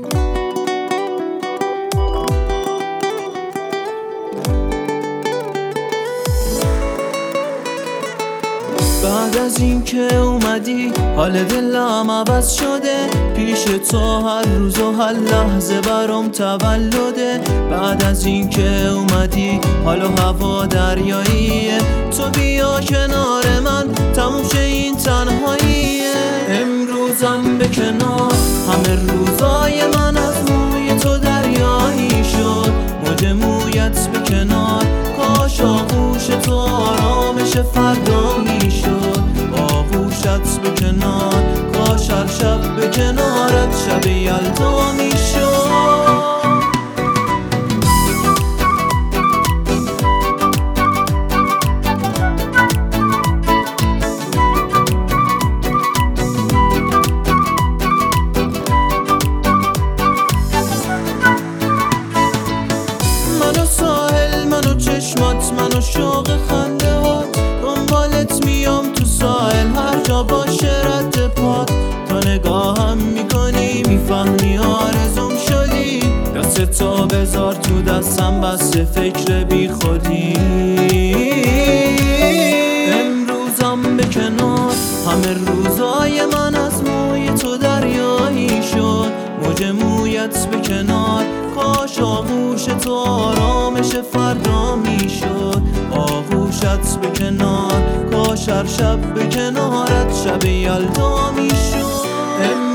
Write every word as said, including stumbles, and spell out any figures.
بعد از این که اومدی حال دلم عوض شده، پیش تو هر روز و هر لحظه برام تولده. بعد از این که اومدی حال و هوا دریاییه، تو بیا کنار من تموم شه این تنهاییه. امروزم به کنار، همه روزای من از موی تو دریایی شد. موج مویت به کنار، کاش آغوش تو آرامش فردا میشد. آغوشت به کنار، کاش هر شب به کنارت شب یلدا میشد. منو ساحل، منو چشمات، منو شوق خنده هات، دنبالت میام تو ساحل هر جا باشه رد پات. تا نگاهم میکنی میفهمی آرزوم شدی، دستتو بذار تو دستم بس فکر بی خودی. امروزم به کنار، همه روزای من از موی تو دریایی شد. موج مویت به کنار، کاش آغوش تو آرامش فردا میشد. آغوشت به کنار، کاش هر شب به کنارت شب یلدا میشد.